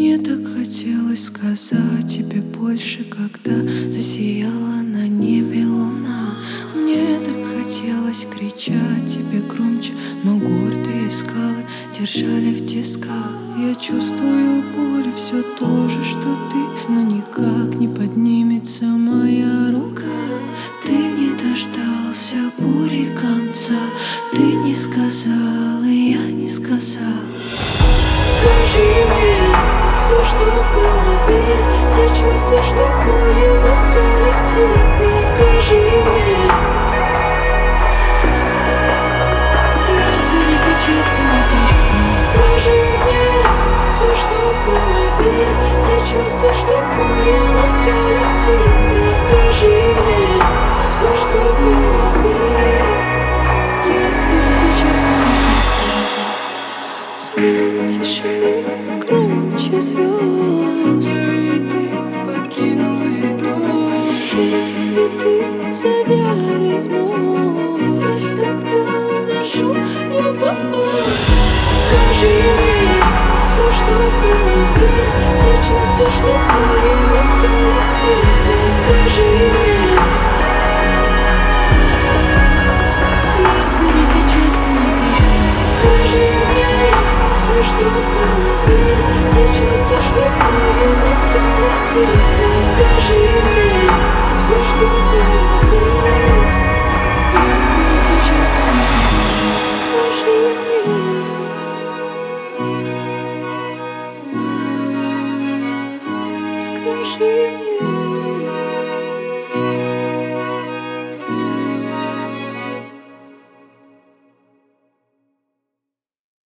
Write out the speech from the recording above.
Мне так хотелось сказать тебе больше, когда засияла на небе луна. Мне так хотелось кричать тебе громче, но гордые скалы держали в тисках. Я чувствую боль и все то же, что ты, но никак не поднимется моя рука. Ты не дождался бури конца, ты не сказал, и я не сказал. Скажи мне все, что в голове, те чувства, что болью застряли в тебе. Скажи мне, если не сейчас, то никогда. Скажи мне все, что в голове, те чувства, что болью застряли в тебе. Скажи мне все, что в голове, если не сейчас, то никогда. Звон тишины громче звезд, цветы покинули дом. Все цветы завяли вновь, растоптал нашу любовь. Скажи мне все, что в голове, те чувства, что болью застряли в тебе. Скажи мне, если не сейчас, то никогда. Скажи мне все, что в голове, те чувства, что болью застряли в тебе.